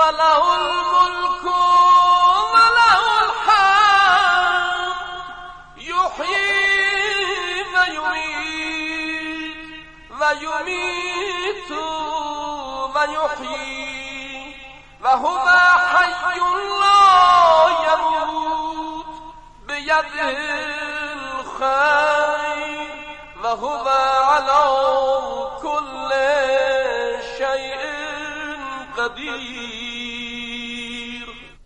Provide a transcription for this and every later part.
وله الملك وله الحمد يحيي ويميت ويحيي وهو حي لا يموت بيده الخير وهو على كل شيء قدير.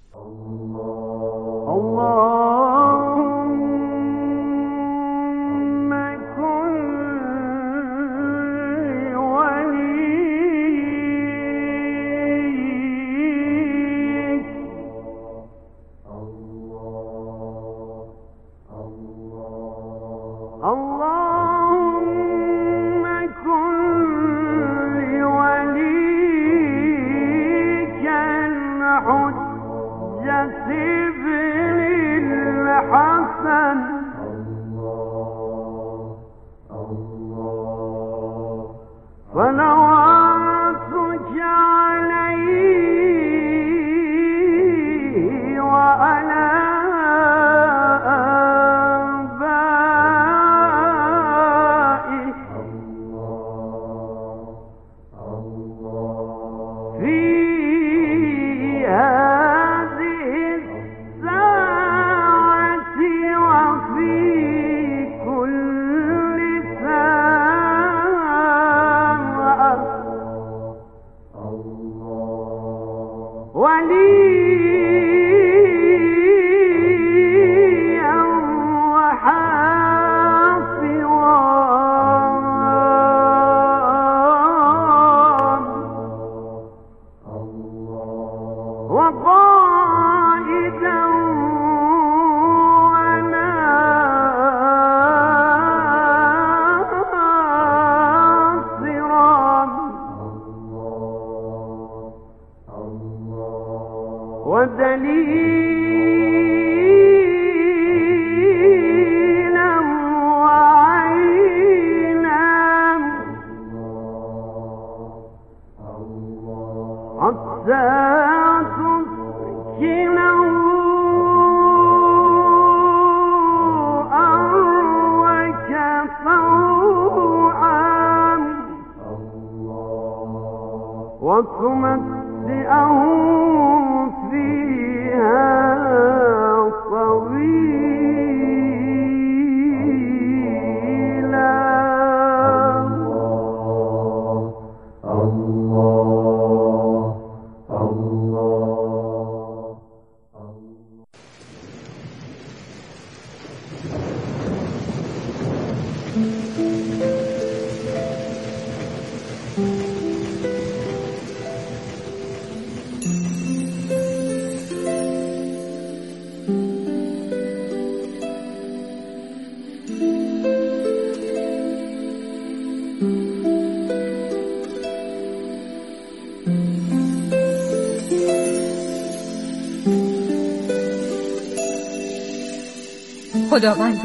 خداوندا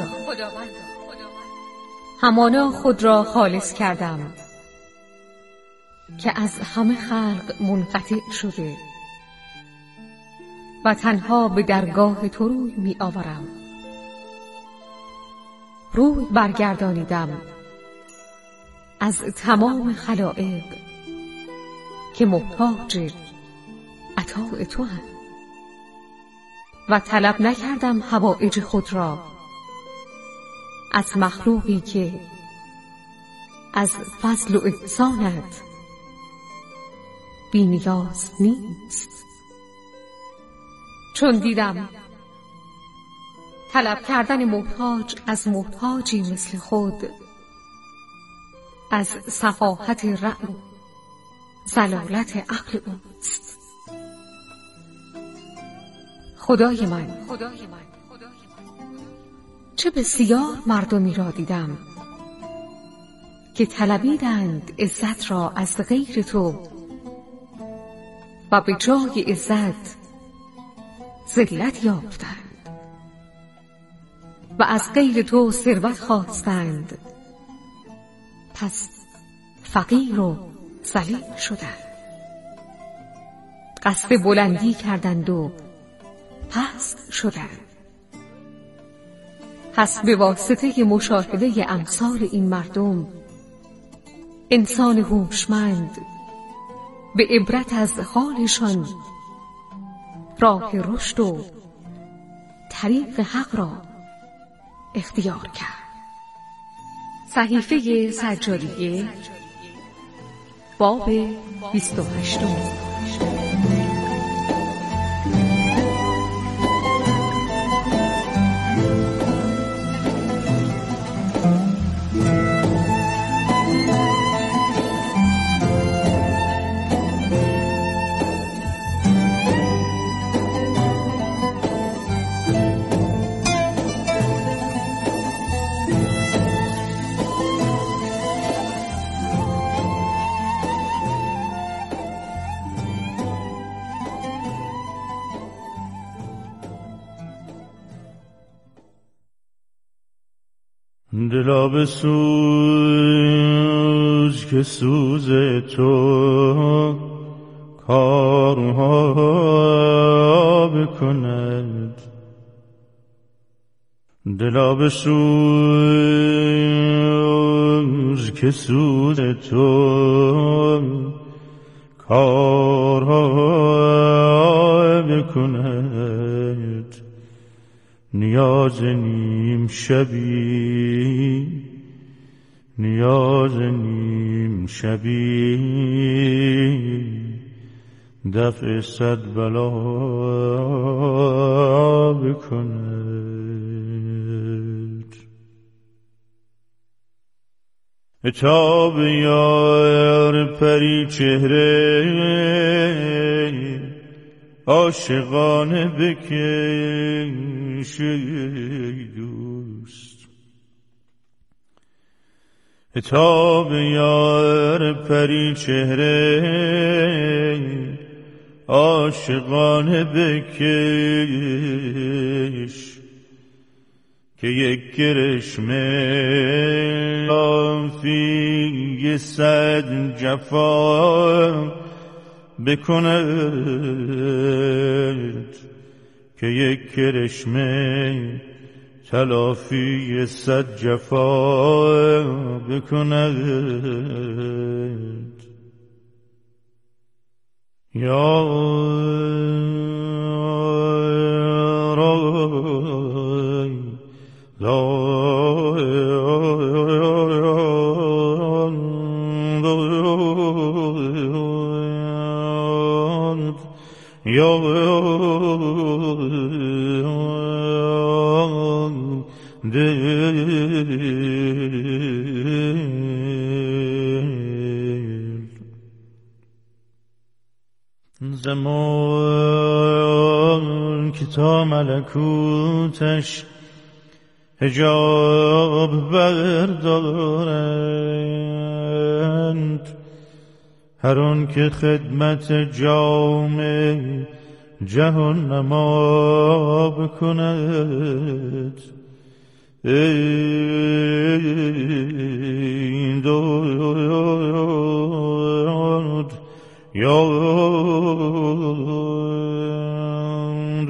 همانا خود را خالص کردم که از همه خلق منقطع شده و تنها به درگاه تو روی می آورم. روی برگردانیدم از تمام خلائق که محتاج عطای تو هم و طلب نکردم حوائج خود را از مخلوقی که از فضل و احسانت بی نیاز نیست. چون دیدم طلب کردن محتاج از محتاجی مثل خود از سفاهت رأی ضلالت عقل اوست. خدای من چه بسیار مردمی را دیدم که طلبیدند عزت را از غیر تو و به جای عزت ذلت یافتند و از غیر تو ثروت خواستند پس فقیر و ذلیل شدند. قصد بلندی کردند و پست شدند. پس به واسطه مشاهده امثال این مردم، انسان هوشمند به عبرت از حالشان راه رشد و طریق حق را اختیار کرد. صحیفه سجاریه باب 28. دلا بسوز که سوز تو کارها بکند، دلا بسوز که سوز تو کارها بکند. نیاز نیم شبی، نیاز نیم شبی دفع صد بلا بکند. عتاب یار پری چهره عاشقانه بکش ای دوست. عتاب یار پری چهره عاشقانه بکش که یک کرشمه آفی صد جفا بکند، که یک کرشمه تلافی صد جفا بکند. یا زمان که تا ملکوتش حجاب بردارند، هر آن که خدمت جام جهان نما بکند. این داد یاد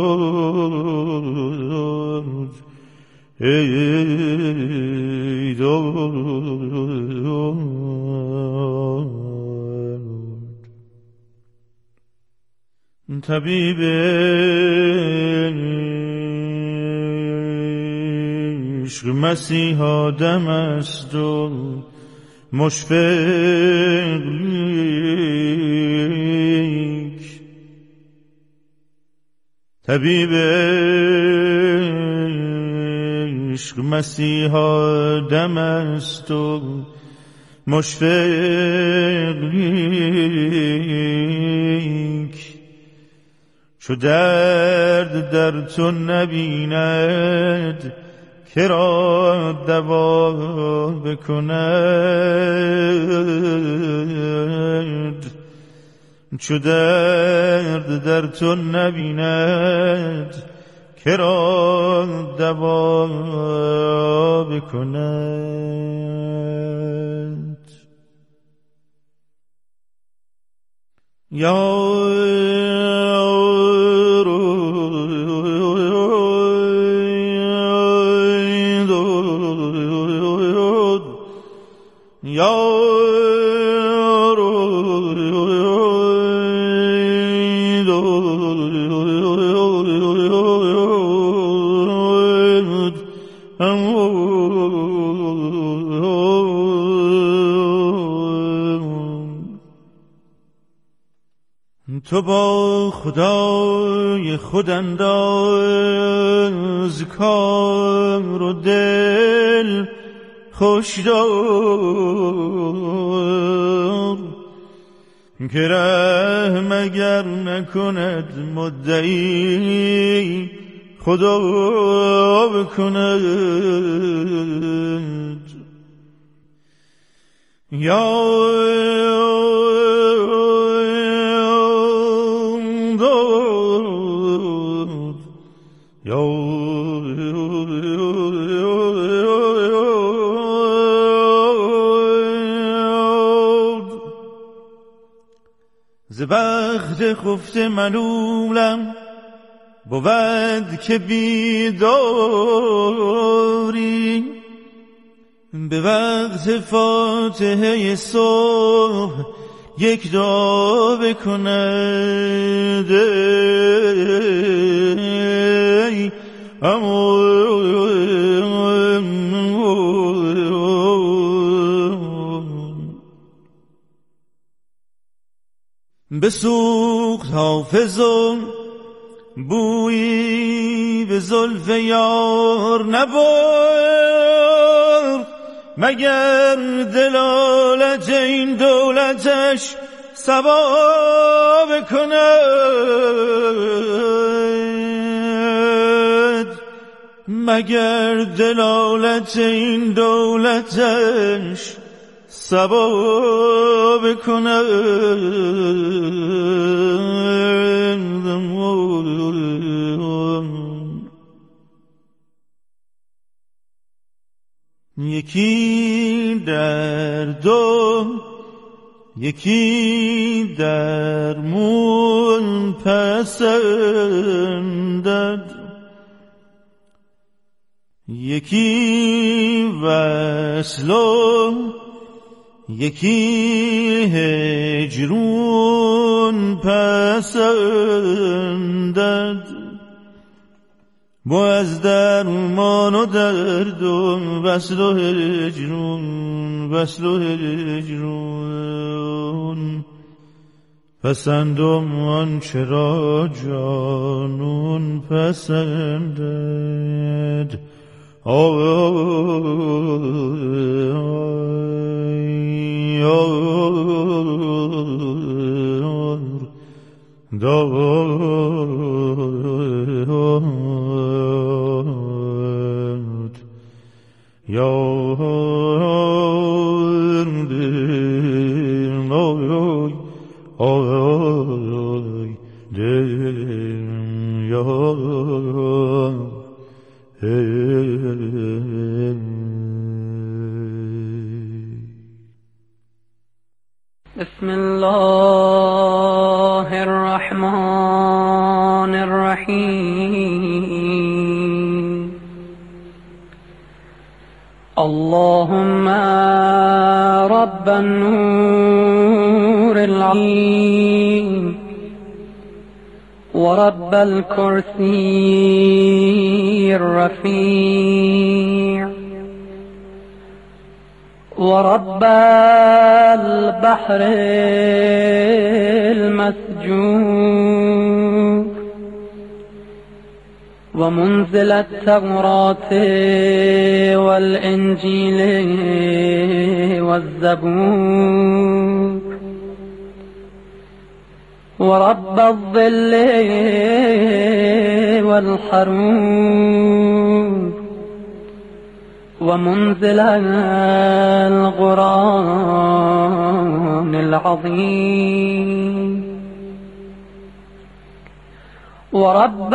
داد ای داد. طبیب عشق مسیح آدم است و مشفق لیک، طبیب عشق مسیح آدم است و مشفق لیک، چو درد در تو نبیند کرا دوا بکند. چو درد در تو نبیند کرا دوا بکند. تو با خدای خود انداز کار و دل خوش دار که رحم اگر نکند مدعی خدا بکند. یا ز بخت خفته ملولم بود که بیداری به وقت فاتحه صبح یک دعا بکند بسوخت حافظم بویی به زلف یار نبرد مگر دلالت این دولتش ثواب کند مگر دلالت این دولتش ثواب کند. یکی درد و یکی درمون پسندد یکی وصل و یکی هجرون پسندد با از درمان و درد و وصل و هجرون پسندم آنچه را جانون پسندد. بسم الله الرحمن الرحيم. اللهم رب النور العظيم ورب الكرسي الرفيع ورب البحر المسجور ومنزل التوراة والإنجيل والزبور ورب الظل والحرور ومنزل القرآن العظيم ورب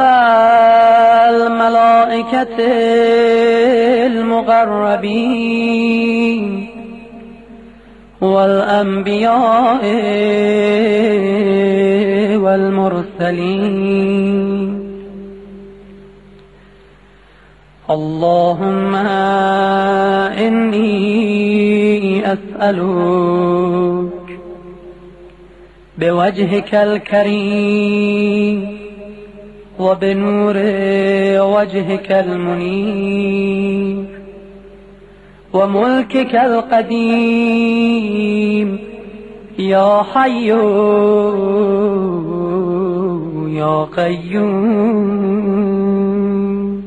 الملائكة المقربين والأنبياء والمرسلين. اللهم إني أسألك بوجهك الكريم وبنور وجهك المنير وملكك القديم يا حي يا قيوم.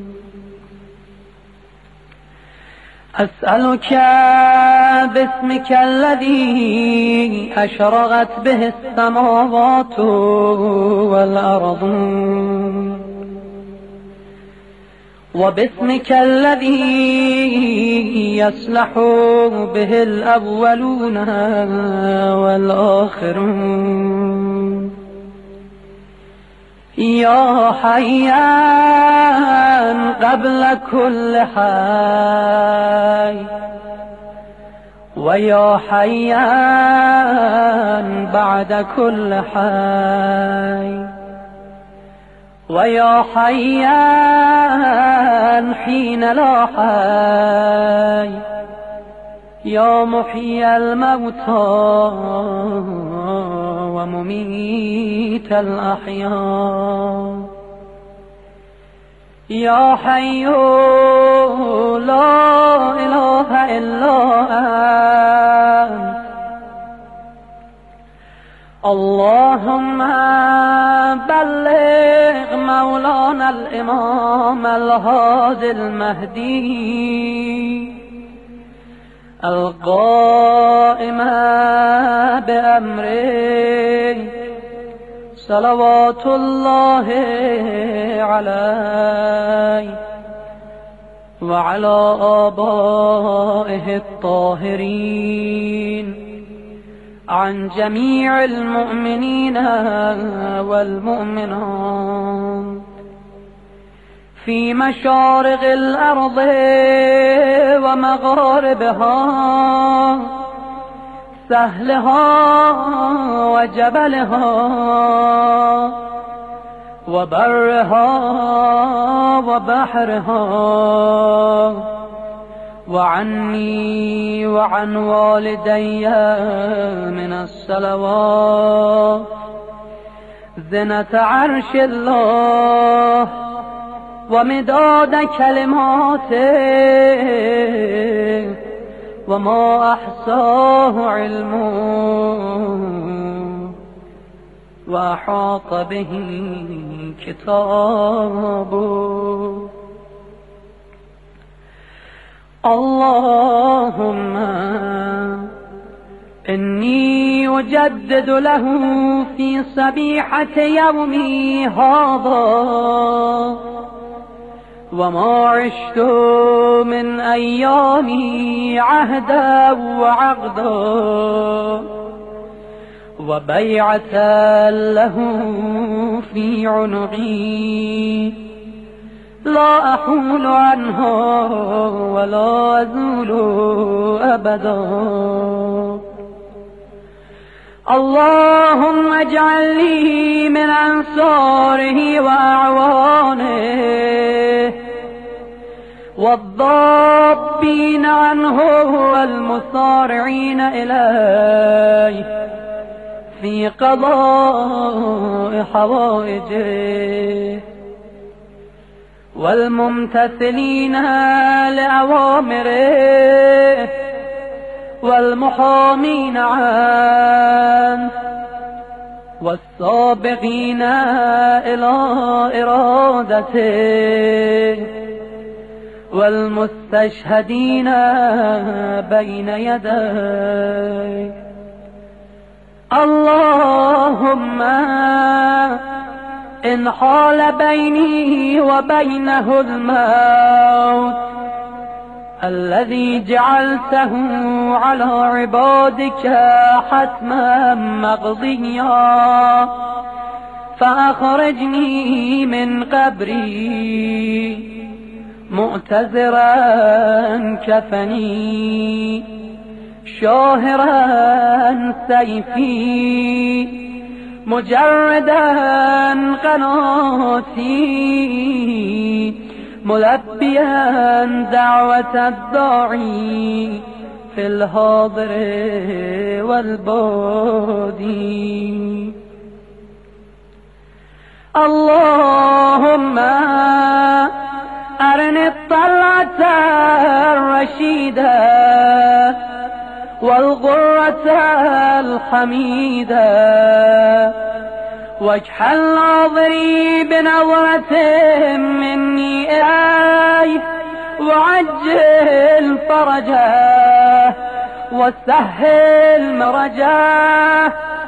أسألك باسمك الذي أشرقت به السماوات والأرض وباسمك الذي يصلح به الأولون والآخرون يا حيان قبل كل حي ويا حيان بعد كل حي ويا حيان حين لا حي يا محيي الموتى ومميت الأحياء يا حي لا إله إلا أنت. اللهم بلغ مولانا الإمام الهادي المهدي القائم بأمره صلوات الله عليه وعلى آبائه الطاهرين عن جميع المؤمنين والمؤمنات في مشارق الأرض ومغاربها سهلها وجبلها وبرها وبحرها وعني وعن والدي من الصلوات زنة عرش الله ومداد كلماته وما أحصاه علمه وأحاط به كتابه. اللهم إني أجدد له في صبيحة يومي هذا وما عشت من أيامي عهدا وعقدا وبيعة له في عنقي لا أحول عنه ولا أزول أبدا. اللهم اجعل لي من أنصاره وأعوانه والضابين عنه والمصارعين إليه في قضاء حوائجه والممتثلين لأوامره والمحامين عنه والسابقين إلى إرادته والمستشهدين بين يديه. اللهم إن حال بيني وبينه الموت الذي جعلته على عبادك حتما مقضيا فأخرجني من قبري مؤتزرا كفني شاهرا سيفي مجردا قناتي ملبيا دعوة الداعي في الحاضر والبادي. اللهم أرني الطلعة الرشيدة والغرة الحميدة واجعل ناظري بنظرة مني إليه وعجل فرجه وسهل مرجه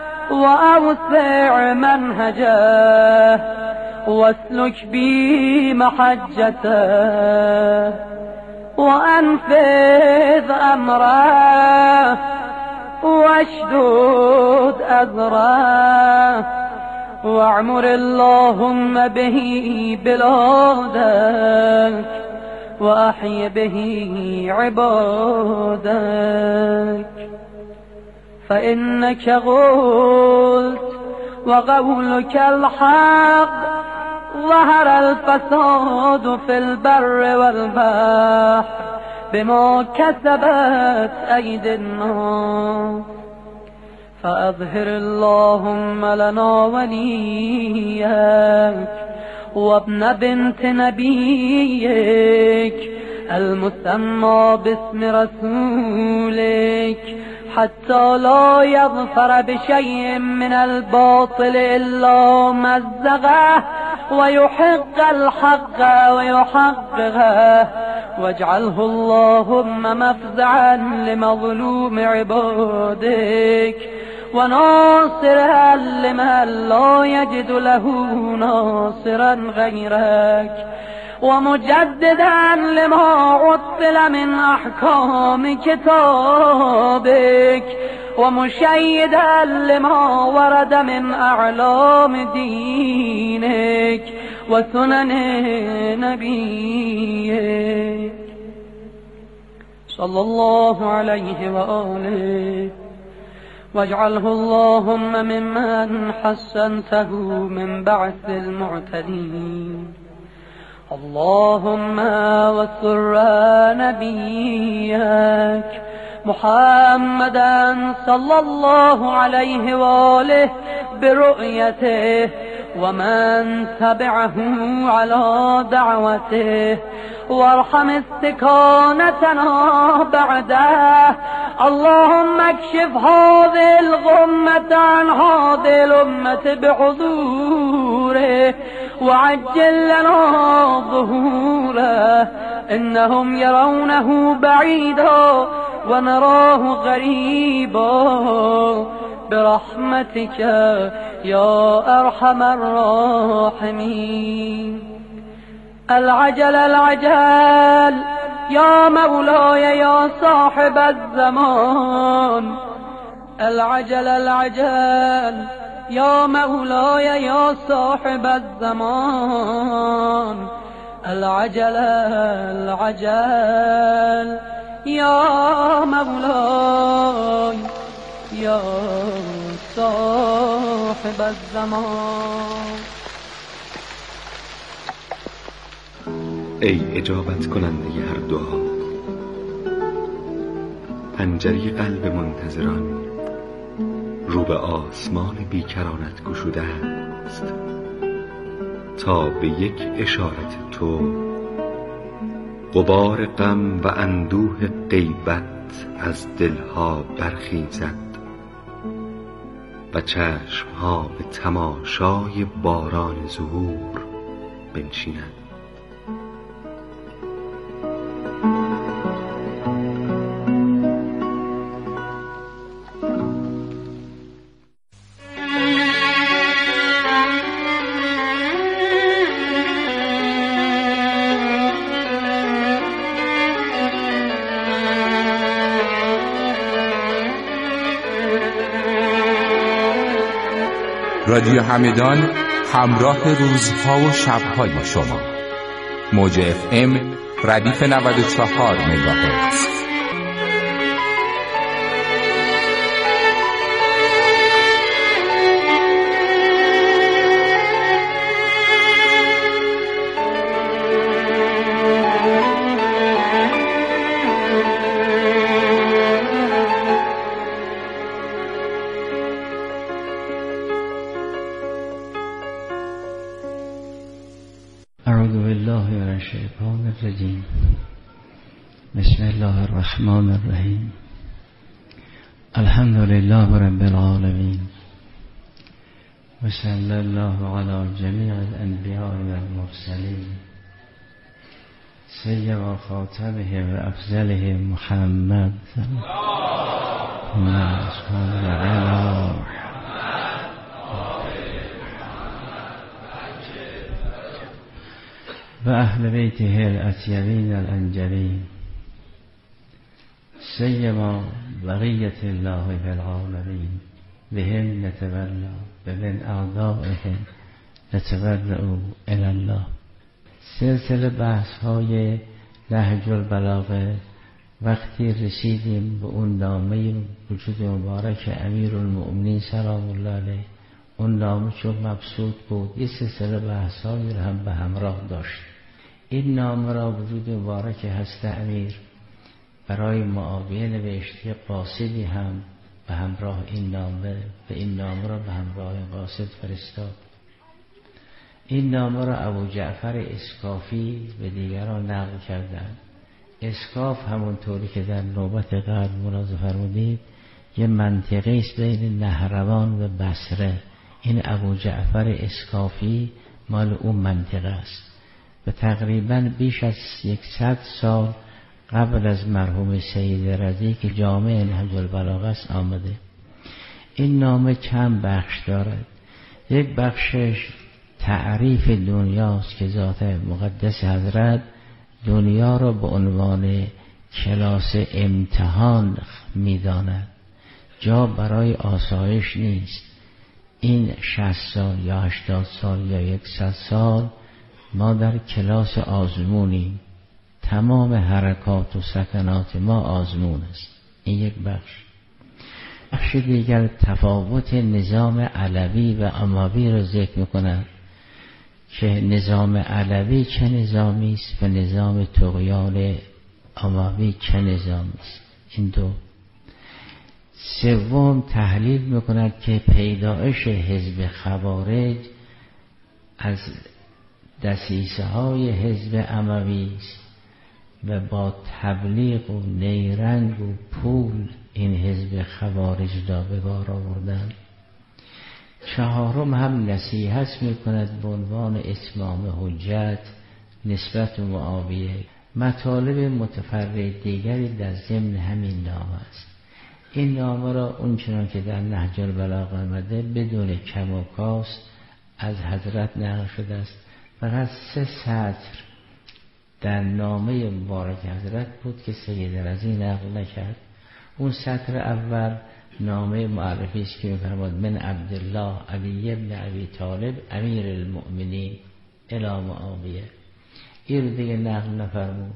وأوسع منهجه واسلك بي محجته وأنفذ أمره واشدد أذره واعمر اللهم به بلادك وأحي به عبادك. فإنك قلت وقولك الحق ظهر الفساد في البر والبحر بما كسبت أيدي الناس. فأظهر اللهم لنا وليك وابن بنت نبيك المسمى باسم رسولك حتى لا يظفر بشيء من الباطل إلا مزغه ويحق الحق ويحققه. واجعله اللهم مفزعا لمظلوم عبادك وناصرا لمن لا يجد له ناصرا غيرك ومجددا لما عطل من أحكام كتابك ومشيدا لما ورد من أعلام دينك وسنن نبيك صلى الله عليه وآله. واجعله اللهم ممن حسنته من بعث المعتدين. اللهم وسر نبيك محمدا صلى الله عليه وآله برؤيته ومن تبعه على دعوته وارحم استكانتنا بعده. اللهم اكشف هذه الغمة عن هذه الأمة بحضوره وعجل لنا ظهوره. إنهم يرونه بعيدا ونراه غريبا برحمتك يا أرحم الراحمين. العجل العجل يا مولاي يا صاحب الزمان. العجل العجل يا مولاي يا صاحب الزمان. العجل العجل يا مولاي يا صاحب الزمان. ای اجابت کننده هر دعا، پنجره قلب منتظران رو به آسمان بیکرانت گشوده است تا به یک اشارت تو غبار غم و اندوه غیبت از دلها برخیزد و چشمها به تماشای باران ظهور بنشینند. رادیو همدان همراه روزها و شبهای شما. موج FM ردیف 94 مگاهرتز. اعوذ بالله من الشیطان الرجیم. بسم الله الرحمن الرحیم. الحمد لله رب العالمین و صلی الله علی جمیع الانبیاء و المرسلین سیما خاتمهم و افضلهم محمد و اهل بیته الاطیبین الانجلین سیما بقیت الله فی العالمین بهم نتولا و من اعدائهم نتبرأ الی الله. سلسله بحث های نهج البلاغه وقتی رسیدیم به اون نامه وجود مبارک امیرالمؤمنین سلام الله علیه، اون نامه چون مبسوط بود یه سلسله بحث هایی رو هم به همراه داشت. این نامه را وجود مبارک هست امیر برای معاویه نوشت که قاصدی هم به همراه این نامه را به همراه قاصد فرستاد. این نامه را ابو جعفر اسکافی به دیگران نقل کردند. اسکاف همونطوری که در نوبت قبل ملاحظه فرمودید یه منطقه است بین نهروان و بصره. این ابو جعفر اسکافی مال اون منطقه است و تقریبا بیش از 100 سال قبل از مرحوم سید رضی که جامع نهج البلاغه است آمده. این نامه چند بخش دارد. یک بخشش تعریف دنیاست که ذات مقدس حضرت دنیا را به عنوان کلاس امتحان می‌داند، جا برای آسایش نیست. این 60 سال یا 80 سال یا 100 سال ما در کلاس آزمونیم، تمام حرکات و سکنات ما آزمون است. این یک بخش. بخش دیگر تفاوت نظام علوی و اموی را ذکر می‌کند که نظام علوی چه نظامی است و نظام طغیان اموی چه نظامی است. این دو. سوم تحلیل می‌کند که پیدایش حزب خوارج از دسیسه های حزب اموی است و با تبلیغ و نیرنگ و پول این حزب خوارج را به بار آوردند. چهارم هم نصیحت میکند به عنوان اتمام حجت نسبت به معاویه. مطالب متفرع دیگری در ضمن همین نامه است. این نامه را اونچنان که در نهج البلاغه آمده بدون کم و کاست از حضرت نقل شده است. فقط 3 سطر در نامه مبارک حضرت بود که سید رضی نقل نکرد. اون سطر اول نامه معرفی است که می‌فرماد من عبدالله علی ابن ابی طالب امیر المؤمنین الی معاویه. این رو دیگه نقل نفرمود.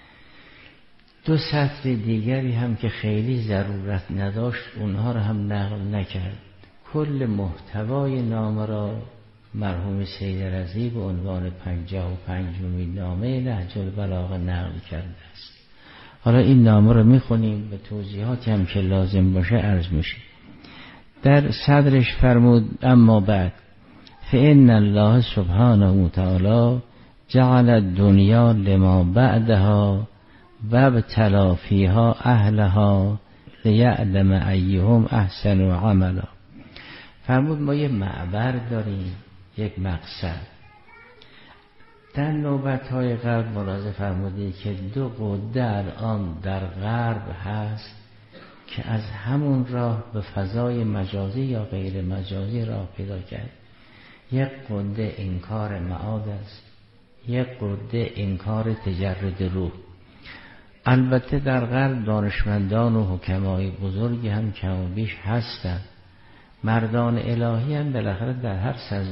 2 سطر دیگری هم که خیلی ضرورت نداشت اونها رو هم نقل نکرد. کل محتوای نامه را مرحوم سید رضی به عنوان 55مین نامه نهج البلاغه نقل کرده است. حالا این نامه رو میخونیم به توضیحاتی هم که لازم باشه عرض میشه. در صدرش فرمود اما بعد فإن الله سبحانه و تعالی جعل الدنیا لما بعدها و ابتلا فیها اهلها لیعلم ایهم احسن عملا. فرمود ما یه معبر داریم، یک مقصد. در نوبت‌های قبل ملاحظه فرمودید که 2 قده الان در غرب هست که از همون راه به فضای مجازی یا غیر مجازی راه پیدا کرد. یک قده انکار معاد است، یک قده انکار تجرد روح. البته در غرب دانشمندان و حکمای بزرگی هم کم و بیش هستند. مردان الهی هم بالاخره در هر